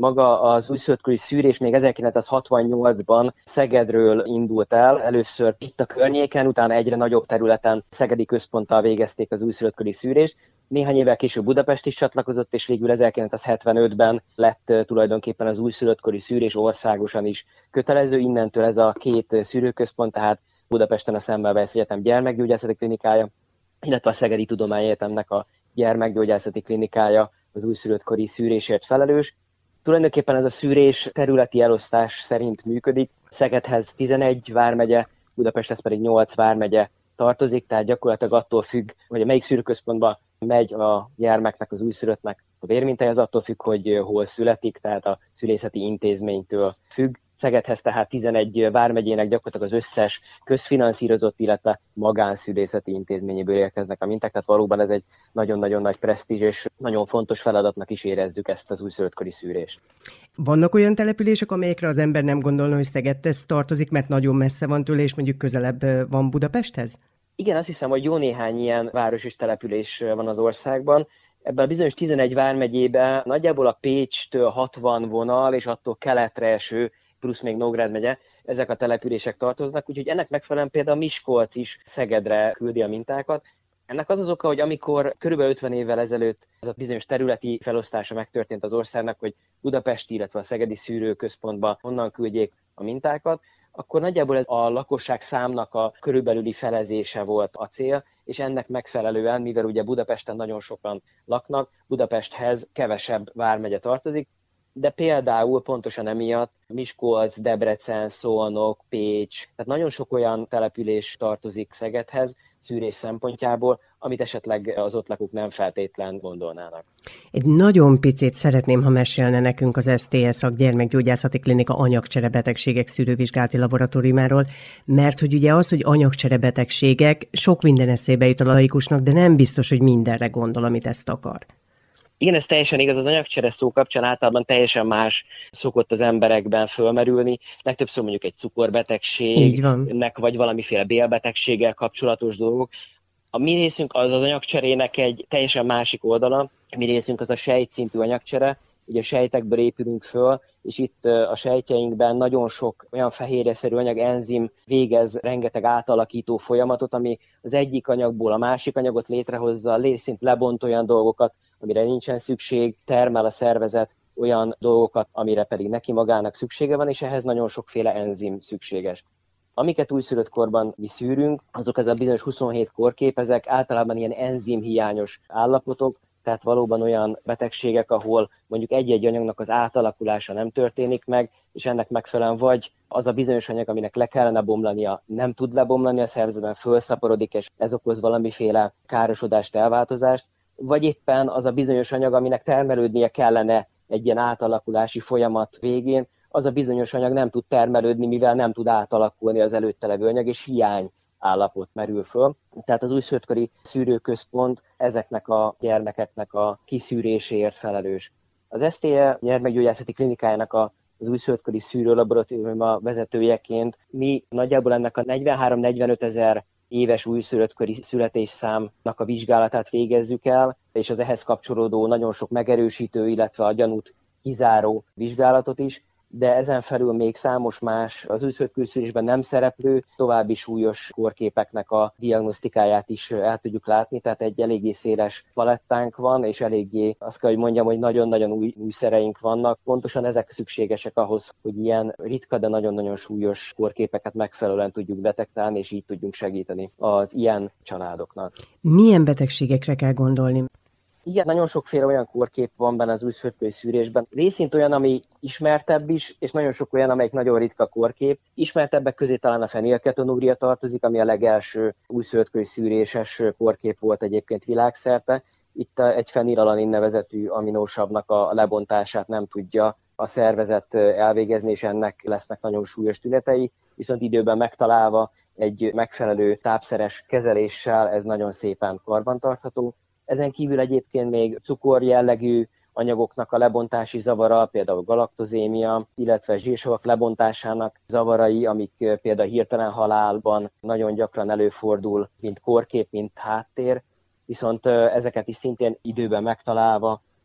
Maga az újszülöttkori szűrés még 1968-ban Szegedről indult el, először itt a környéken, utána egyre nagyobb területen szegedi központtal végezték az újszülöttkori szűrést. Néhány évvel később Budapest is csatlakozott, és végül 1975-ben lett tulajdonképpen az újszülöttkori szűrés országosan is kötelező. Innentől ez a két szűrőközpont, tehát Budapesten a Semmelweis Egyetem gyermekgyógyászati klinikája, illetve a Szegedi Tudományegyetemnek a gyermekgyógyászati klinikája az újszülöttkori szűrésért felelős. Tulajdonképpen ez a szűrés területi elosztás szerint működik. Szegedhez 11 vármegye, Budapesthez pedig 8 vármegye tartozik, tehát gyakorlatilag attól függ, hogy melyik szűrőközpontba megy a gyermeknek, az újszülöttnek a vérmintája, az attól függ, hogy hol születik, tehát a szülészeti intézménytől függ. Szegedhez tehát 11 vármegyének gyakorlatilag az összes közfinanszírozott, illetve magánszülészeti intézményéből érkeznek a minták, tehát valóban ez egy nagyon-nagyon nagy presztízs, és nagyon fontos feladatnak is érezzük ezt az újszülöttkori szűrést. Vannak olyan települések, amelyekre az ember nem gondolna, hogy Szegedhez tartozik, mert nagyon messze van tőle, és mondjuk közelebb van Budapesthez? Igen, azt hiszem, hogy jó néhány ilyen város és település van az országban. Ebben a bizonyos 11 vármegyében nagyjából a Pécstől 60 vonal, és attól keletre eső, plusz még Nógrád megye, ezek a települések tartoznak, úgyhogy ennek megfelelően például Miskolc is Szegedre küldi a mintákat. Ennek az az oka, hogy amikor körülbelül 50 évvel ezelőtt ez a bizonyos területi felosztása megtörtént az országnak, hogy Budapesti, illetve a szegedi szűrőközpontba honnan küldjék a mintákat, akkor nagyjából ez a lakosság számnak a körülbelüli felezése volt a cél, és ennek megfelelően, mivel ugye Budapesten nagyon sokan laknak, Budapesthez kevesebb vármegye tartozik, de például pontosan emiatt Miskolc, Debrecen, Szolnok, Pécs, tehát nagyon sok olyan település tartozik Szegedhez szűrés szempontjából, amit esetleg az ott lakók nem feltétlen gondolnának. Egy nagyon picit szeretném, ha mesélne nekünk az STS Szakgyermekgyógyászati Klinika anyagcserebetegségek szűrővizsgálati laboratóriumáról, mert hogy ugye az, hogy anyagcserebetegségek, sok minden eszébe jut a laikusnak, de nem biztos, hogy mindenre gondol, amit ezt akar. Igen, ez teljesen igaz, az anyagcsere szó kapcsán általában teljesen más szokott az emberekben fölmerülni. Legtöbbször mondjuk egy cukorbetegségnek, vagy valamiféle bélbetegséggel kapcsolatos dolgok. A mi részünk az anyagcserének egy teljesen másik oldala. A mi részünk az a sejtszintű anyagcsere. Ugye a sejtekből épülünk föl, és itt a sejtjeinkben nagyon sok olyan fehérjeszerű anyag, enzim végez rengeteg átalakító folyamatot, ami az egyik anyagból a másik anyagot létrehozza, létszint lebont olyan dolgokat, amire nincsen szükség, termel a szervezet olyan dolgokat, amire pedig neki magának szüksége van, és ehhez nagyon sokféle enzim szükséges. Amiket újszülött korban mi szűrünk, azok ez a bizonyos 27 kórkép, ezek általában ilyen enzimhiányos állapotok, tehát valóban olyan betegségek, ahol mondjuk egy-egy anyagnak az átalakulása nem történik meg, és ennek megfelelően vagy az a bizonyos anyag, aminek le kellene bomlania, nem tud lebomlani a szervezetben, fölszaporodik, és ez okoz valamiféle károsodást, elváltozást, vagy éppen az a bizonyos anyag, aminek termelődnie kellene egy ilyen átalakulási folyamat végén, az a bizonyos anyag nem tud termelődni, mivel nem tud átalakulni az előtte levő anyag, és hiány állapot merül föl. Tehát az újszülöttkori szűrőközpont ezeknek a gyermekeknek a kiszűréséért felelős. Az STE gyermekgyógyászati klinikájának az újszülöttkori szűrőlaboratóriuma vezetőjeként mi nagyjából ennek a 43-45 ezer éves újszülöttkori születésszámnak a vizsgálatát végezzük el, és az ehhez kapcsolódó nagyon sok megerősítő, illetve a gyanút kizáró vizsgálatot is, de ezen felül még számos más az újszülöttkori szűrésben nem szereplő, további súlyos kórképeknek a diagnosztikáját is el tudjuk látni, tehát egy eléggé széles palettánk van, és eléggé azt kell, hogy mondjam, hogy nagyon-nagyon új szereink vannak. Pontosan ezek szükségesek ahhoz, hogy ilyen ritka, de nagyon-nagyon súlyos kórképeket megfelelően tudjuk detektálni, és így tudjunk segíteni az ilyen családoknak. Milyen betegségekre kell gondolni? Igen, nagyon sokféle olyan kórkép van benne az újszülöttkori szűrésben. Részint olyan, ami ismertebb is, és nagyon sok olyan, amelyik nagyon ritka kórkép. Ismertebbek közé talán a fenilketonúria tartozik, ami a legelső újszülöttkori szűréses kórkép volt egyébként világszerte. Itt egy fenilalanin nevezetű aminósavnak a lebontását nem tudja a szervezet elvégezni, és ennek lesznek nagyon súlyos tünetei, viszont időben megtalálva egy megfelelő tápszeres kezeléssel ez nagyon szépen karbantartható. Ezen kívül egyébként még cukor jellegű anyagoknak a lebontási zavara, például galaktozémia, illetve zsírsavak lebontásának zavarai, amik például hirtelen halálban nagyon gyakran előfordul, mint kórkép, mint háttér, viszont ezeket is szintén időben megtalálva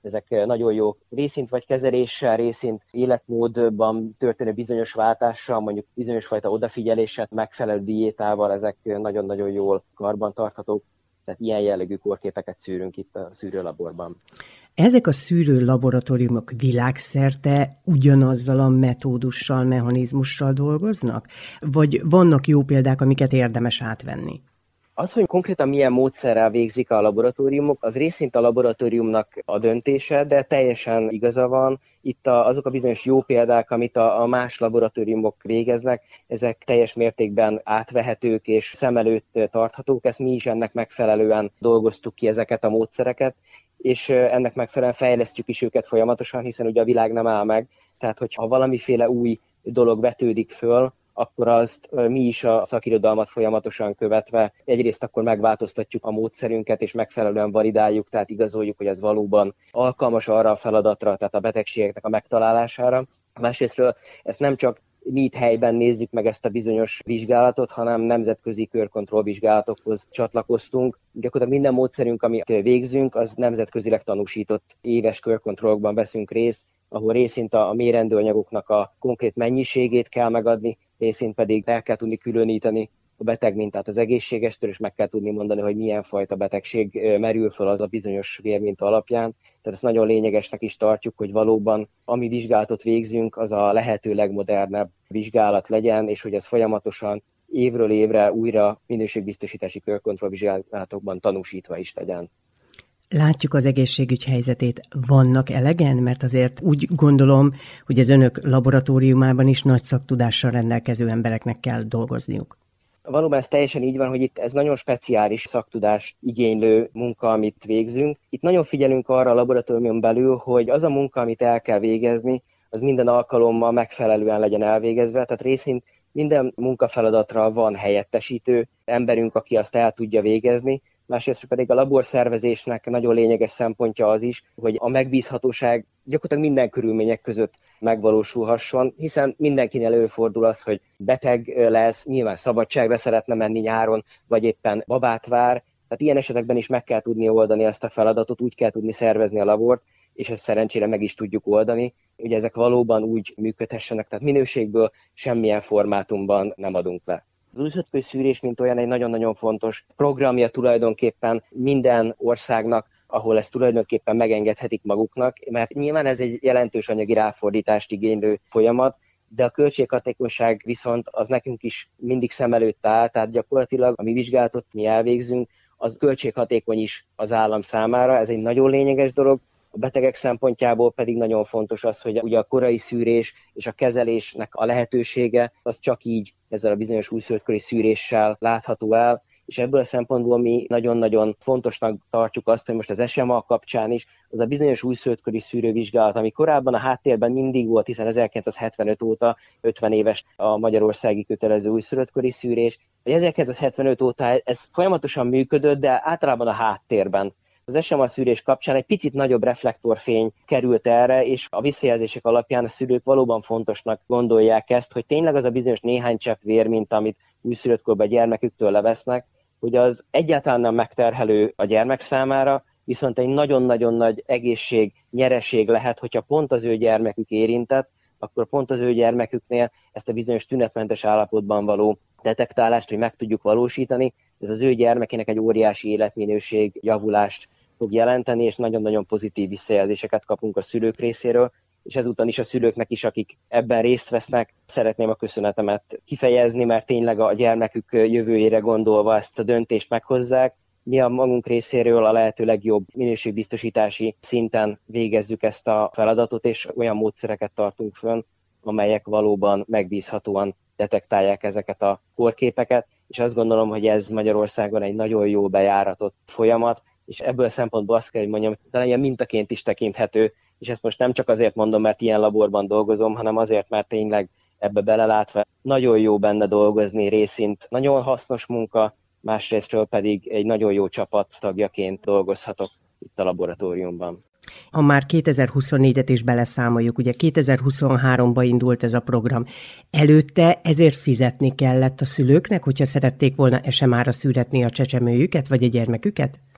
ezek nagyon jó részint vagy kezeléssel, részint életmódban történő bizonyos váltással, mondjuk bizonyos fajta odafigyeléssel, megfelelő diétával, ezek nagyon-nagyon jól karbantarthatók. Tehát ilyen jellegű kórképeket szűrünk itt a szűrőlaborban. Ezek a szűrőlaboratóriumok világszerte ugyanazzal a metódussal, mechanizmussal dolgoznak? Vagy vannak jó példák, amiket érdemes átvenni? Az, hogy konkrétan milyen módszerrel végzik a laboratóriumok, az részint a laboratóriumnak a döntése, de teljesen igaza van. Itt azok a bizonyos jó példák, amit a más laboratóriumok végeznek, ezek teljes mértékben átvehetők és szem előtt tarthatók. Ezt mi is ennek megfelelően dolgoztuk ki ezeket a módszereket, és ennek megfelelően fejlesztjük is őket folyamatosan, hiszen ugye a világ nem áll meg. Tehát, hogyha valamiféle új dolog vetődik föl, akkor azt mi is a szakirodalmat folyamatosan követve egyrészt akkor megváltoztatjuk a módszerünket, és megfelelően validáljuk, tehát igazoljuk, hogy ez valóban alkalmas arra a feladatra, tehát a betegségeknek a megtalálására. Másrésztről ezt nem csak mi itt helyben nézzük meg ezt a bizonyos vizsgálatot, hanem nemzetközi körkontrollvizsgálatokhoz csatlakoztunk. Gyakorlatilag minden módszerünk, amit végzünk, az nemzetközileg tanúsított éves körkontrollokban veszünk részt, ahol részint a mérendő anyagoknak a konkrét mennyiségét kell megadni, részint pedig el kell tudni különíteni a beteg mintát az egészségestől, és meg kell tudni mondani, hogy milyen fajta betegség merül fel az a bizonyos vérminta alapján. Tehát ezt nagyon lényegesnek is tartjuk, hogy valóban ami vizsgálatot végzünk, az a lehető legmodernebb vizsgálat legyen, és hogy ez folyamatosan évről évre újra minőségbiztosítási körkontrollvizsgálatokban tanúsítva is legyen. Látjuk az egészségügy helyzetét. Vannak elegen? Mert azért úgy gondolom, hogy az önök laboratóriumában is nagy szaktudással rendelkező embereknek kell dolgozniuk. Valóban ez teljesen így van, hogy itt ez nagyon speciális szaktudást igénylő munka, amit végzünk. Itt nagyon figyelünk arra a laboratóriumon belül, hogy az a munka, amit el kell végezni, az minden alkalommal megfelelően legyen elvégezve. Tehát részint minden munkafeladatra van helyettesítő emberünk, aki azt el tudja végezni. Másrészt pedig a laborszervezésnek nagyon lényeges szempontja az is, hogy a megbízhatóság gyakorlatilag minden körülmények között megvalósulhasson, hiszen mindenkinél előfordul az, hogy beteg lesz, nyilván szabadságra szeretne menni nyáron, vagy éppen babát vár. Tehát ilyen esetekben is meg kell tudni oldani ezt a feladatot, úgy kell tudni szervezni a labort, és ezt szerencsére meg is tudjuk oldani, hogy ezek valóban úgy működhessenek, tehát minőségből semmilyen formátumban nem adunk le. Az újszövetközi szűrés, mint olyan, egy nagyon-nagyon fontos programja tulajdonképpen minden országnak, ahol ezt tulajdonképpen megengedhetik maguknak, mert nyilván ez egy jelentős anyagi ráfordítást igénylő folyamat, de a költséghatékonyság viszont az nekünk is mindig szem előtt áll, tehát gyakorlatilag a mi vizsgálatot mi elvégzünk, az költséghatékony is az állam számára, ez egy nagyon lényeges dolog. A betegek szempontjából pedig nagyon fontos az, hogy ugye a korai szűrés és a kezelésnek a lehetősége az csak így ezzel a bizonyos újszövetkori szűréssel látható el, és ebből a szempontból mi nagyon-nagyon fontosnak tartjuk azt, hogy most az SMA kapcsán is az a bizonyos újszövetkori szűrővizsgálat, ami korábban a háttérben mindig volt, hiszen 1975 óta 50 éves a magyarországi kötelező újszövetkori szűrés, hogy 1975 óta ez folyamatosan működött, de általában a háttérben. Az SMA szűrés kapcsán egy picit nagyobb reflektorfény került erre, és a visszajelzések alapján a szülők valóban fontosnak gondolják ezt, hogy tényleg az a bizonyos néhány csepp vér, mint amit újszülöttkorban a gyermeküktől levesznek, hogy az egyáltalán nem megterhelő a gyermek számára, viszont egy nagyon-nagyon nagy egészség, nyereség lehet, hogyha pont az ő gyermekük érintett, akkor pont az ő gyermeküknél ezt a bizonyos tünetmentes állapotban való detektálást, hogy meg tudjuk valósítani, ez az ő gyermekének egy óriási életminőség javulást fog jelenteni, és nagyon-nagyon pozitív visszajelzéseket kapunk a szülők részéről, és ezúton is a szülőknek is, akik ebben részt vesznek, szeretném a köszönetemet kifejezni, mert tényleg a gyermekük jövőjére gondolva ezt a döntést meghozzák. Mi a magunk részéről a lehető legjobb minőségbiztosítási szinten végezzük ezt a feladatot, és olyan módszereket tartunk fönn, amelyek valóban megbízhatóan detektálják ezeket a kórképeket, és azt gondolom, hogy ez Magyarországon egy nagyon jó bejáratott folyamat, és ebből a szempontból azt kell, hogy mondjam, talán ilyen mintaként is tekinthető, és ezt most nem csak azért mondom, mert ilyen laborban dolgozom, hanem azért, mert tényleg ebbe belelátva nagyon jó benne dolgozni, részint nagyon hasznos munka, másrésztről pedig egy nagyon jó csapat tagjaként dolgozhatok itt a laboratóriumban. Ha már 2024-et is beleszámoljuk, ugye 2023-ban indult ez a program. Előtte ezért fizetni kellett a szülőknek, hogyha szerették volna SMA-ra születni a csecsemőjüket vagy a gyermeküket?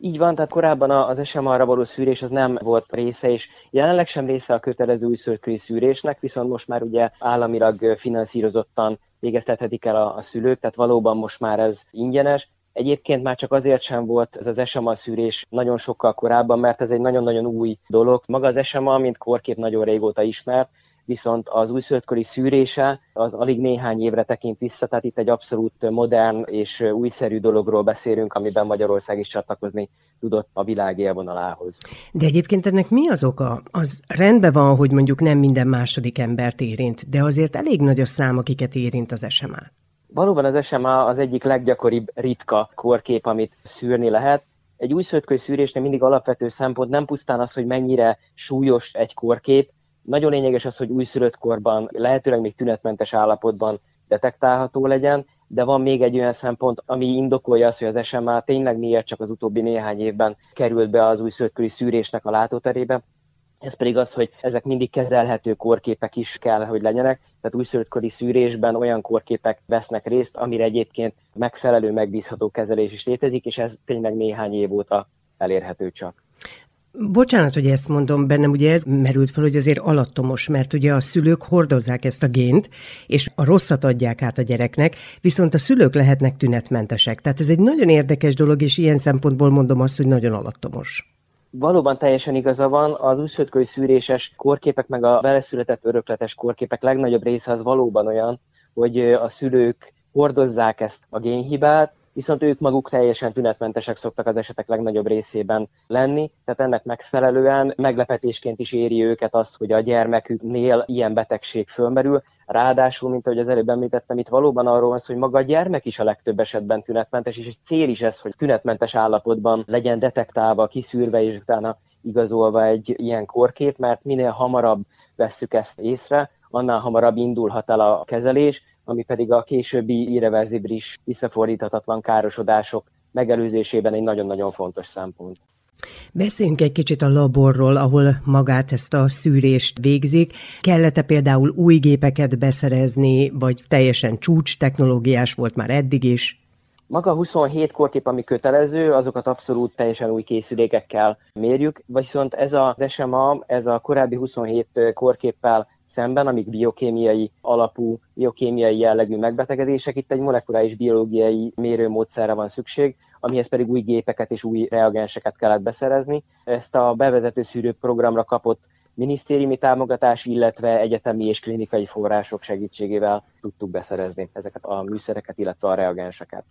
Így van, tehát korábban az SMA-ra való szűrés az nem volt része, és jelenleg sem része a kötelező újszülöttkori szűrésnek, viszont most már ugye államilag finanszírozottan végeztethetik el a szülők, tehát valóban most már ez ingyenes. Egyébként már csak azért sem volt ez az SMA szűrés nagyon sokkal korábban, mert ez egy nagyon-nagyon új dolog. Maga az SMA, mint kórkép nagyon régóta ismert, viszont az újszülöttkori szűrése az alig néhány évre tekint vissza, tehát itt egy abszolút modern és újszerű dologról beszélünk, amiben Magyarország is csatlakozni tudott a világ élvonalához. De egyébként ennek mi az oka? Az rendben van, hogy mondjuk nem minden második embert érint, de azért elég nagy a szám, akiket érint az SMA. Valóban az SMA az egyik leggyakoribb ritka kórkép, amit szűrni lehet. Egy újszülöttkori szűrésnél mindig alapvető szempont nem pusztán az, hogy mennyire súlyos egy kórkép. Nagyon lényeges az, hogy újszülött korban lehetőleg még tünetmentes állapotban detektálható legyen, de van még egy olyan szempont, ami indokolja azt, hogy az SMA tényleg miért csak az utóbbi néhány évben került be az újszülöttkori szűrésnek a látóterébe. Ez pedig az, hogy ezek mindig kezelhető kórképek is kell, hogy legyenek, tehát újszülöttkori szűrésben olyan kórképek vesznek részt, amire egyébként megfelelő, megbízható kezelés is létezik, és ez tényleg néhány év óta elérhető csak. Bocsánat, hogy ezt mondom, bennem ugye ez merült fel, hogy azért alattomos, mert ugye a szülők hordozzák ezt a gént, és a rosszat adják át a gyereknek, viszont a szülők lehetnek tünetmentesek. Tehát ez egy nagyon érdekes dolog, és ilyen szempontból mondom azt, hogy nagyon alattomos. Valóban teljesen igaza van, az újszülöttkori szűréses kórképek meg a beleszületett örökletes kórképek legnagyobb része az valóban olyan, hogy a szülők hordozzák ezt a génhibát, viszont ők maguk teljesen tünetmentesek szoktak az esetek legnagyobb részében lenni, tehát ennek megfelelően meglepetésként is éri őket az, hogy a gyermeküknél ilyen betegség fölmerül. Ráadásul, mint ahogy az előbb említettem, itt valóban arról van szó, hogy maga a gyermek is a legtöbb esetben tünetmentes, és egy cél is ez, hogy tünetmentes állapotban legyen detektálva, kiszűrve, és utána igazolva egy ilyen kórkép, mert minél hamarabb vesszük ezt észre, annál hamarabb indulhat el a kezelés, ami pedig a későbbi irreverzibilis, visszafordíthatatlan károsodások megelőzésében egy nagyon-nagyon fontos szempont. Beszéljünk egy kicsit a laborról, ahol magát ezt a szűrést végzik. Kellett-e például új gépeket beszerezni, vagy teljesen csúcs technológiás volt már eddig is? Maga 27 kórkép, ami kötelező, azokat abszolút teljesen új készülékekkel mérjük, viszont ez az SMA, ez a korábbi 27 kórképpel szemben, amik biokémiai alapú, biokémiai jellegű megbetegedések, itt egy molekuláris biológiai mérőmódszerre van szükség, amihez pedig új gépeket és új reagenseket kellett beszerezni. Ezt a bevezető szűrőprogramra kapott minisztériumi támogatás, illetve egyetemi és klinikai források segítségével tudtuk beszerezni ezeket a műszereket, illetve a reagenseket.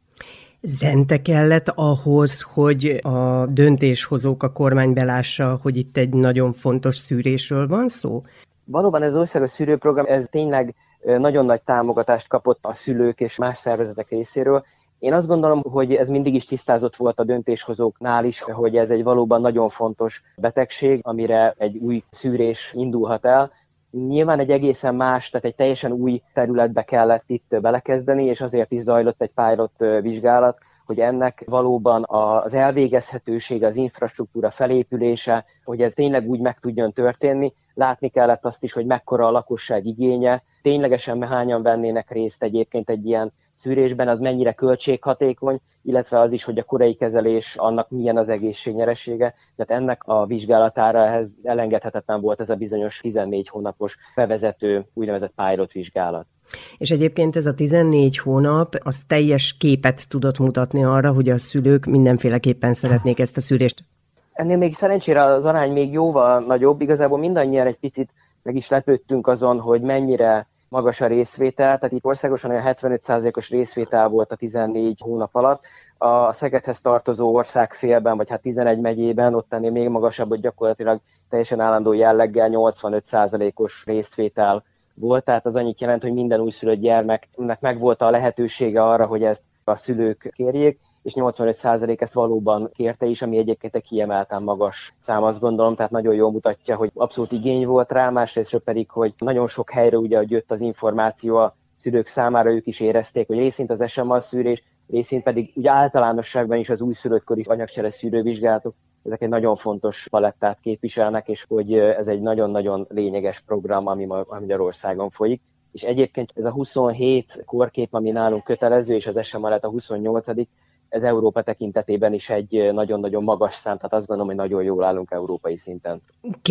Zente kellett ahhoz, hogy a döntéshozók, a kormány belássa, hogy itt egy nagyon fontos szűrésről van szó? Valóban ez az országos szűrőprogram, ez tényleg nagyon nagy támogatást kapott a szülők és más szervezetek részéről. Én azt gondolom, hogy ez mindig is tisztázott volt a döntéshozóknál is, hogy ez egy valóban nagyon fontos betegség, amire egy új szűrés indulhat el. Nyilván egy egészen más, tehát egy teljesen új területbe kellett itt belekezdeni, és azért is zajlott egy pilot vizsgálat, hogy ennek valóban az elvégezhetősége, az infrastruktúra felépülése, hogy ez tényleg úgy meg tudjon történni. Látni kellett azt is, hogy mekkora a lakosság igénye, ténylegesen hányan vennének részt egyébként egy ilyen szűrésben, az mennyire költséghatékony, illetve az is, hogy a korai kezelés annak milyen az egészségnyeresége. Tehát ennek a vizsgálatára ehhez elengedhetetlen volt ez a bizonyos 14 hónapos bevezető úgynevezett pilot vizsgálat. És egyébként ez a 14 hónap az teljes képet tudott mutatni arra, hogy a szülők mindenféleképpen szeretnék ezt a szűrést. Ennél még szerencsére az arány még jóval nagyobb, igazából mindannyian egy picit meg is lepődtünk azon, hogy mennyire magas a részvétel, tehát itt országosan olyan 75%-os részvétel volt a 14 hónap alatt. A Szegedhez tartozó országfélben, vagy 11 megyében, ott ennél még magasabb, hogy gyakorlatilag teljesen állandó jelleggel 85%-os részvétel volt, tehát az annyit jelent, hogy minden újszülött gyermeknek megvolt a lehetősége arra, hogy ezt a szülők kérjék, és 85% ezt valóban kérte is, ami egyébként egy kiemelten magas szám, azt gondolom, tehát nagyon jól mutatja, hogy abszolút igény volt rá, másrésztről pedig, hogy nagyon sok helyre ugye, hogy jött az információ a szülők számára, ők is érezték, hogy részint az SMA szűrés, részint pedig ugye általánosságban is az újszülöttkori anyagcsere szűrővizsgálatok, ezek egy nagyon fontos palettát képviselnek, és hogy ez egy nagyon-nagyon lényeges program, ami Magyarországon folyik. És egyébként ez a 27 kórkép, ami nálunk kötelező, és az SMA lett a 28., ez Európa tekintetében is egy nagyon-nagyon magas szám, tehát azt gondolom, hogy nagyon jól állunk európai szinten.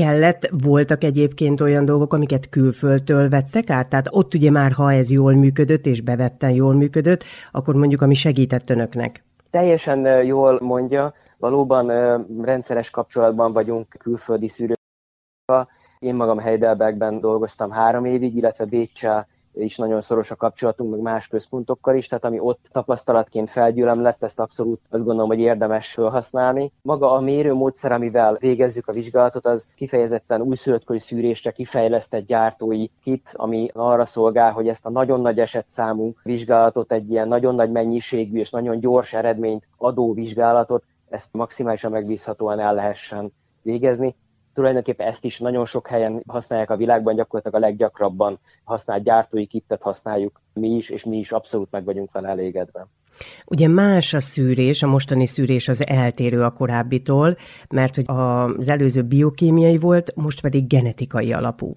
Voltak egyébként olyan dolgok, amiket külföldtől vettek át? Tehát ott ugye már, ha ez jól működött, és bevetten jól működött, akkor mondjuk ami segített önöknek? Teljesen jól mondja, valóban rendszeres kapcsolatban vagyunk külföldi szűrőkkel. Én magam Heidelbergben dolgoztam 3 évig, illetve Béccsel is nagyon szoros a kapcsolatunk, meg más központokkal is, tehát ami ott tapasztalatként felgyülemlett, ezt abszolút azt gondolom, hogy érdemes felhasználni. Maga a mérőmódszer, amivel végezzük a vizsgálatot, az kifejezetten újszülöttkori szűrésre kifejlesztett gyártói kit, ami arra szolgál, hogy ezt a nagyon nagy esetszámú vizsgálatot, egy ilyen nagyon nagy mennyiségű és nagyon gyors eredményt adó vizsgálatot, ezt maximálisan megbízhatóan el lehessen végezni. Tulajdonképpen ezt is nagyon sok helyen használják a világban, gyakorlatilag a leggyakrabban használt gyártói kittet használjuk mi is, és mi is abszolút meg vagyunk vele elégedve. Ugye más a szűrés, a mostani szűrés az eltérő a korábbitól, mert hogy az előző biokémiai volt, most pedig genetikai alapú.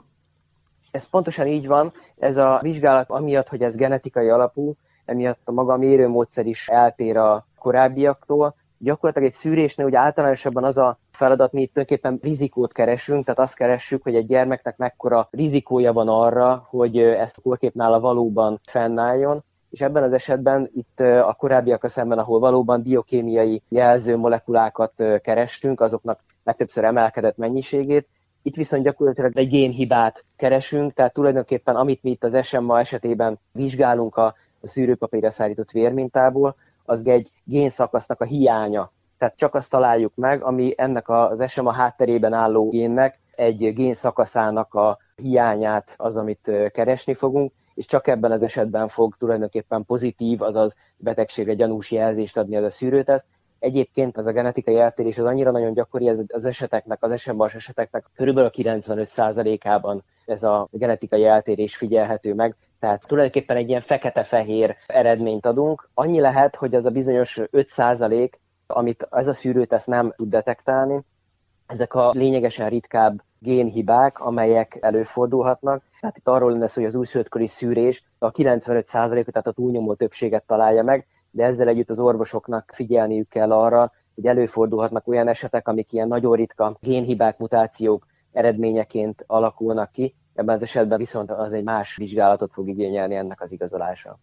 Ez pontosan így van, ez a vizsgálat amiatt, hogy ez genetikai alapú, emiatt a maga mérőmódszer is eltér a korábbiaktól. Gyakorlatilag egy szűrésnél ugye általánosabban az a feladat, mi itt tulajdonképpen rizikót keresünk, tehát azt keressük, hogy egy gyermeknek mekkora rizikója van arra, hogy ezt a kórképnála valóban fennálljon, és ebben az esetben itt a korábbiakkal szemben, ahol valóban biokémiai jelző molekulákat kerestünk, azoknak legtöbbször emelkedett mennyiségét, itt viszont gyakorlatilag egy génhibát keresünk, tehát tulajdonképpen amit mi itt az SMA esetében vizsgálunk a szűrőpapírra szállított vérmintából, az egy génszakasznak a hiánya. Tehát csak azt találjuk meg, ami ennek az SMA hátterében álló génnek egy génszakaszának a hiányát az, amit keresni fogunk, és csak ebben az esetben fog tulajdonképpen pozitív, azaz betegségre gyanús jelzést adni az a szűrőteszt. Egyébként az a genetikai eltérés az annyira nagyon gyakori, az eseteknek, az SMA-s eseteknek körülbelül 95%-ában ez a genetikai eltérés figyelhető meg. Tehát tulajdonképpen egy ilyen fekete-fehér eredményt adunk. Annyi lehet, hogy az a bizonyos 5%, amit ez a szűrőteszt nem tud detektálni, ezek a lényegesen ritkább génhibák, amelyek előfordulhatnak. Tehát itt arról lenne szó, hogy az újszülöttkori szűrés a 95%-ot, tehát a túlnyomó többséget találja meg, de ezzel együtt az orvosoknak figyelniük kell arra, hogy előfordulhatnak olyan esetek, amik ilyen nagyon ritka génhibák, mutációk eredményeként alakulnak ki. Ebben az esetben viszont az egy más vizsgálatot fog igényelni ennek az igazolása.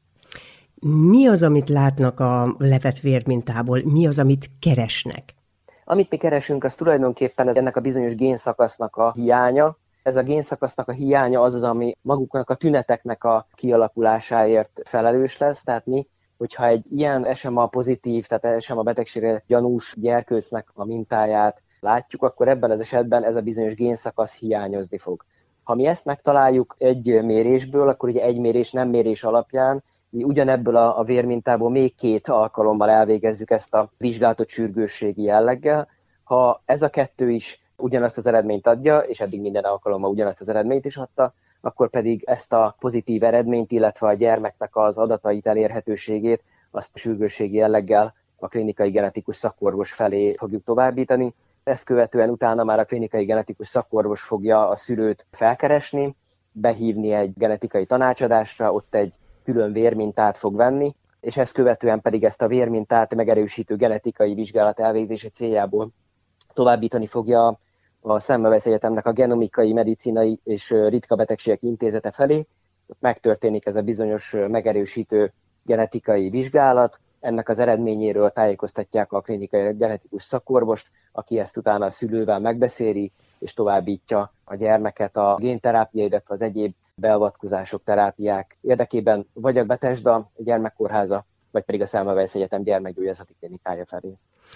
Mi az, amit látnak a levett vérmintából? Mi az, amit keresnek? Amit mi keresünk, az tulajdonképpen ennek a bizonyos génszakasznak a hiánya. Ez a génszakasznak a hiánya az, ami maguknak a tüneteknek a kialakulásáért felelős lesz. Tehát mi, hogyha egy ilyen SMA pozitív, tehát SMA betegségre gyanús gyerkőcnek a mintáját látjuk, akkor ebben az esetben ez a bizonyos génszakasz hiányozni fog. Ha mi ezt megtaláljuk egy mérésből, akkor ugye egy mérés nem mérés alapján mi ugyanebből a vérmintából még 2 alkalommal elvégezzük ezt a vizsgálatot sürgősségi jelleggel. Ha ez a 2 is ugyanazt az eredményt adja, és eddig minden alkalommal ugyanazt az eredményt is adta, akkor pedig ezt a pozitív eredményt, illetve a gyermeknek az adatait, elérhetőségét, azt a sürgősségi jelleggel a klinikai genetikus szakorvos felé fogjuk továbbítani. Ezt követően utána már a klinikai genetikus szakorvos fogja a szülőt felkeresni, behívni egy genetikai tanácsadásra, ott egy külön vérmintát fog venni, és ezt követően pedig ezt a vérmintát megerősítő genetikai vizsgálat elvégzése céljából továbbítani fogja a Semmelweis Egyetemnek a Genomikai, Medicinai és Ritka Betegségek Intézete felé. Ott megtörténik ez a bizonyos megerősítő genetikai vizsgálat, ennek az eredményéről tájékoztatják a klinikai genetikus szakorvost, aki ezt utána a szülővel megbeszéli, és továbbítja a gyermeket a génterápia, illetve az egyéb beavatkozások, terápiák érdekében, vagy a Bethesda gyermekkórháza, vagy pedig a Semmelweis Egyetem gyermekgyógyászati klinikája felé.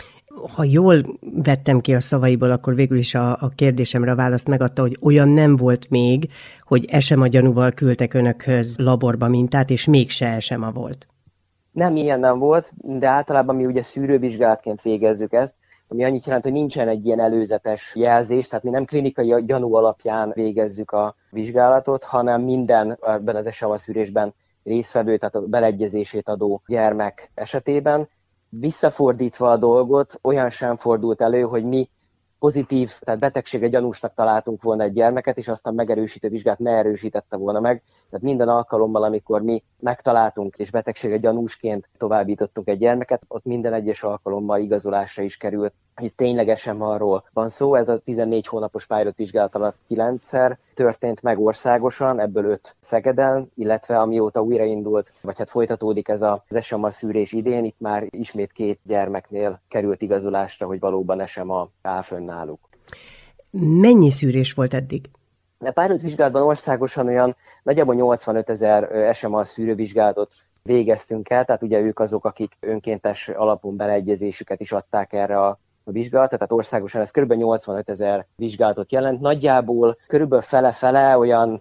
Ha jól vettem ki a szavaiból, akkor végül is a kérdésemre a választ megadta, hogy olyan nem volt még, hogy SMA gyanúval küldtek önökhöz laborba mintát, és mégse SMA volt. Nem, ilyen nem volt, de általában mi ugye szűrővizsgálatként végezzük ezt, ami annyit jelent, hogy nincsen egy ilyen előzetes jelzés, tehát mi nem klinikai gyanú alapján végezzük a vizsgálatot, hanem minden ebben az SMA szűrésben résztvevő, tehát a beleegyezését adó gyermek esetében. Visszafordítva a dolgot, olyan sem fordult elő, hogy mi pozitív, tehát betegsége gyanúsnak találtunk volna egy gyermeket, és aztán megerősítő vizsgát ne erősítette volna meg. Tehát minden alkalommal, amikor mi megtaláltunk és betegségre gyanúsként továbbítottunk egy gyermeket, ott minden egyes alkalommal igazolásra is került. Itt ténylegesen arról van szó, ez a 14 hónapos pilot vizsgálat alatt 9-szer történt meg országosan, ebből 5 Szegeden, illetve amióta újraindult, vagy hát folytatódik ez az SMA szűrés idén, itt már ismét 2 gyermeknél került igazolásra, hogy valóban SMA áll fönn náluk. Mennyi szűrés volt eddig? A pilot vizsgálatban országosan olyan nagyjából 85 000 SMA szűrővizsgálatot végeztünk el, tehát ugye ők azok, akik önkéntes alapon beleegyezésüket is adták erre a vizsgálatot, tehát országosan ez kb. 85 000 vizsgálatot jelent. Nagyjából körülbelül fele-fele, olyan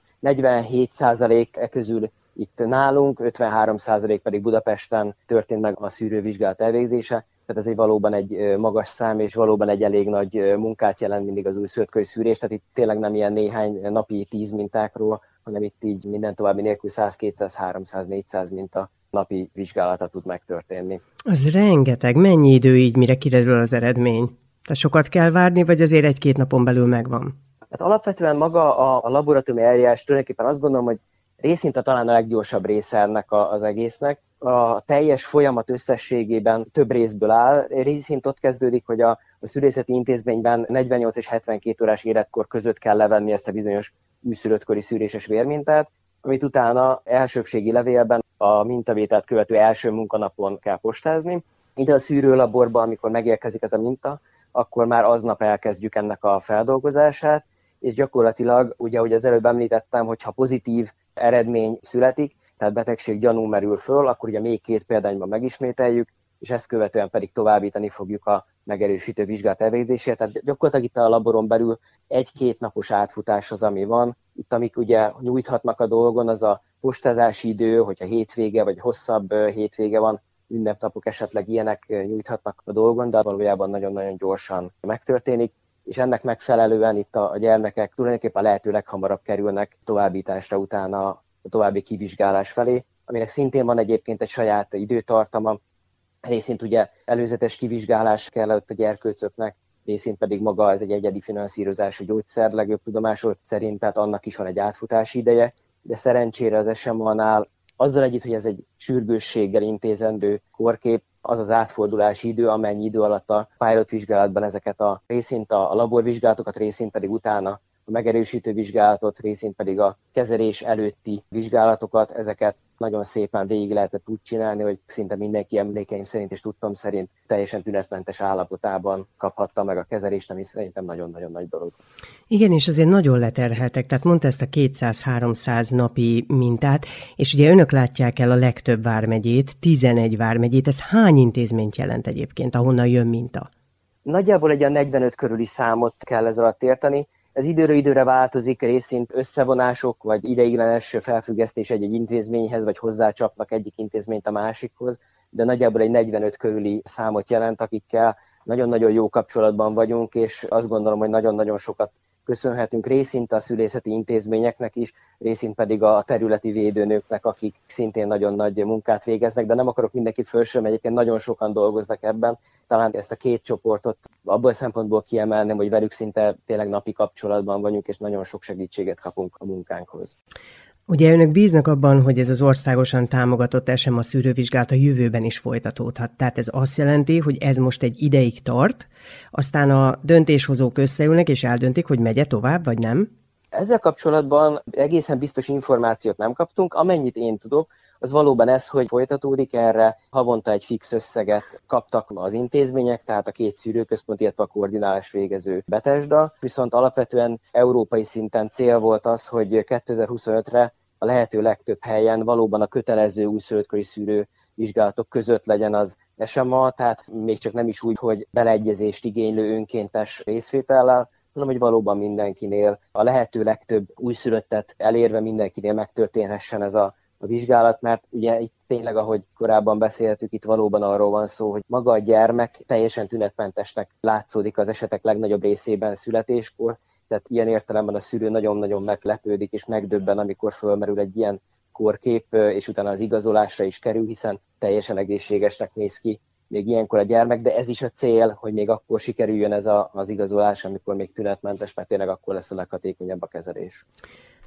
47% közül itt nálunk, 53% pedig Budapesten történt meg a szűrővizsgálat elvégzése. Tehát ez egy valóban egy magas szám, és valóban egy elég nagy munkát jelent mindig az újszülöttkori szűrés, tehát itt tényleg nem ilyen néhány napi 10 mintákról, hanem itt így minden további nélkül 100, 200, 300, 400 minta napi vizsgálata tud megtörténni. Az rengeteg. Mennyi idő így, mire kiderül az eredmény? Tehát sokat kell várni, vagy azért 1-2 napon belül megvan? Hát alapvetően maga a laboratóriumi eljárás tulajdonképpen azt gondolom, hogy részint talán a leggyorsabb része ennek az egésznek. A teljes folyamat összességében több részből áll. Részint ott kezdődik, hogy a szülészeti intézményben 48 és 72 órás életkor között kell levenni ezt a bizonyos újszülöttkori szűréses vérmintát, amit utána elsőbbségi levélben a mintavételt követő első munkanapon kell postázni. Ide a szűrőlaborba, amikor megérkezik ez a minta, akkor már aznap elkezdjük ennek a feldolgozását, és gyakorlatilag, ugye, ahogy az előbb említettem, hogy ha pozitív eredmény születik, tehát betegség gyanú merül föl, akkor ugye még 2 példányban megismételjük, és ezt követően pedig továbbítani fogjuk a megerősítő vizsgálat elvégzését. Tehát gyakorlatilag itt a laboron belül 1-2 napos átfutás az, ami van. Itt, amik ugye nyújthatnak a dolgon, az a postázási idő, hogyha hétvége vagy hosszabb hétvége van, ünnepnapok esetleg ilyenek nyújthatnak a dolgon, de valójában nagyon-nagyon gyorsan megtörténik. És ennek megfelelően itt a gyermekek tulajdonképpen a lehető leghamarabb kerülnek továbbításra utána a további kivizsgálás felé, aminek szintén van egyébként egy saját időtartama, részint ugye előzetes kivizsgálás kell ott a gyerkőcöknek, részint pedig maga ez egy egyedi finanszírozású gyógyszer, legjobb tudomásul szerint, tehát annak is van egy átfutási ideje, de szerencsére az SMA-nál azzal együtt, hogy ez egy sürgősséggel intézendő kórkép, az az átfordulási idő, amennyi idő alatt a pilot vizsgálatban ezeket a részint a laborvizsgálatokat, részint pedig utána a megerősítő vizsgálatot, részint pedig a kezelés előtti vizsgálatokat, ezeket nagyon szépen végig lehetett úgy csinálni, hogy szinte mindenki emlékeim szerint és tudtam szerint teljesen tünetmentes állapotában kaphatta meg a kezelést, ami szerintem nagyon-nagyon nagy dolog. Igen, és azért nagyon leterheltek, tehát mondta ezt a 200-300 napi mintát, és ugye önök látják el a legtöbb vármegyét, 11 vármegyét, ez hány intézményt jelent egyébként, ahonnan jön minta? Nagyjából egy olyan 45 körüli számot kell ez alatt érteni. Ez időről időre változik, részint összevonások, vagy ideiglenes felfüggesztés egy intézményhez, vagy hozzácsapnak egyik intézményt a másikhoz, de nagyjából egy 45 körüli számot jelent, akikkel nagyon-nagyon jó kapcsolatban vagyunk, és azt gondolom, hogy nagyon-nagyon sokat köszönhetünk részint a szülészeti intézményeknek is, részint pedig a területi védőnőknek, akik szintén nagyon nagy munkát végeznek, de nem akarok mindenkit fölsorolni, egyébként nagyon sokan dolgoznak ebben. Talán ezt a 2 csoportot abból a szempontból kiemelném, hogy velük szinte tényleg napi kapcsolatban vagyunk, és nagyon sok segítséget kapunk a munkánkhoz. Ugye önök bíznak abban, hogy ez az országosan támogatott SMA szűrővizsgálat a jövőben is folytatódhat. Tehát ez azt jelenti, hogy ez most egy ideig tart, aztán a döntéshozók összeülnek és eldöntik, hogy megye tovább, vagy nem? Ezzel kapcsolatban egészen biztos információt nem kaptunk. Amennyit én tudok, az valóban ez, hogy folytatódik erre. Havonta egy fix összeget kaptak az intézmények, tehát a 2 szűrőközpont, illetve a koordinálás végező Bethesda. Viszont alapvetően európai szinten cél volt az, hogy 2025-re a lehető legtöbb helyen valóban a kötelező újszülöttkori szűrővizsgálatok között legyen az SMA, tehát még csak nem is úgy, hogy beleegyezést igénylő önkéntes részvétellel, hanem hogy valóban mindenkinél a lehető legtöbb újszülöttet elérve mindenkinél megtörténhessen ez a vizsgálat, mert ugye itt tényleg, ahogy korábban beszéltük, itt valóban arról van szó, hogy maga a gyermek teljesen tünetmentesnek látszódik az esetek legnagyobb részében születéskor, tehát ilyen értelemben a szülő nagyon-nagyon meglepődik és megdöbben, amikor fölmerül egy ilyen kórkép, és utána az igazolásra is kerül, hiszen teljesen egészségesnek néz ki még ilyenkor a gyermek, de ez is a cél, hogy még akkor sikerüljön ez az igazolás, amikor még tünetmentes, mert tényleg akkor lesz a leghatékonyabb a kezelés.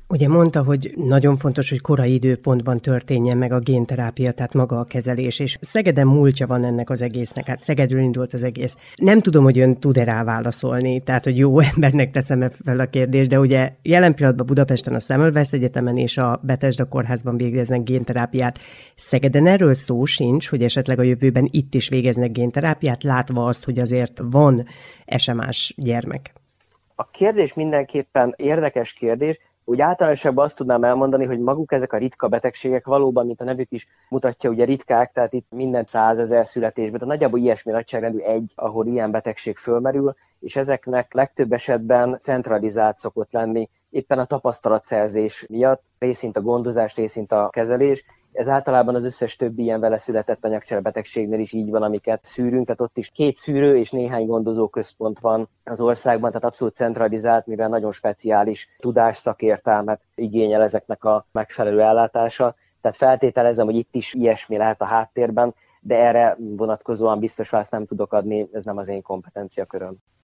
Ugye mondta, hogy nagyon fontos, hogy korai időpontban történjen meg a génterápia, tehát maga a kezelés, és Szegeden múltja van ennek az egésznek, hát Szegedről indult az egész. Nem tudom, hogy ön tud-e rá válaszolni, tehát hogy jó embernek teszem fel a kérdést, de ugye jelen pillanatban Budapesten a Semmelweis Egyetemen és a Bethesda Kórházban végeznek génterápiát. Szegeden erről szó sincs, hogy esetleg a jövőben itt is végeznek génterápiát, látva azt, hogy azért van SMS gyermek. A kérdés mindenképpen érdekes kérdés. Úgy általánosságban azt tudnám elmondani, hogy maguk ezek a ritka betegségek valóban, mint a nevük is mutatja, ugye ritkák, tehát itt minden 100 000 születésben, de nagyjából ilyesmi nagyságrendű egy, ahol ilyen betegség fölmerül, és ezeknek legtöbb esetben centralizált szokott lenni, éppen a tapasztalatszerzés miatt, részint a gondozás, részint a kezelés. Ez általában az összes többi ilyen vele született anyagcserebetegségnél is így van, amiket szűrünk, tehát ott is 2 szűrő és néhány gondozó központ van az országban, tehát abszolút centralizált, mivel nagyon speciális tudás, szakértelmet igényel ezeknek a megfelelő ellátása. Tehát feltételezem, hogy itt is ilyesmi lehet a háttérben, de erre vonatkozóan biztos választ nem tudok adni, ez nem az én kompetenciaköröm.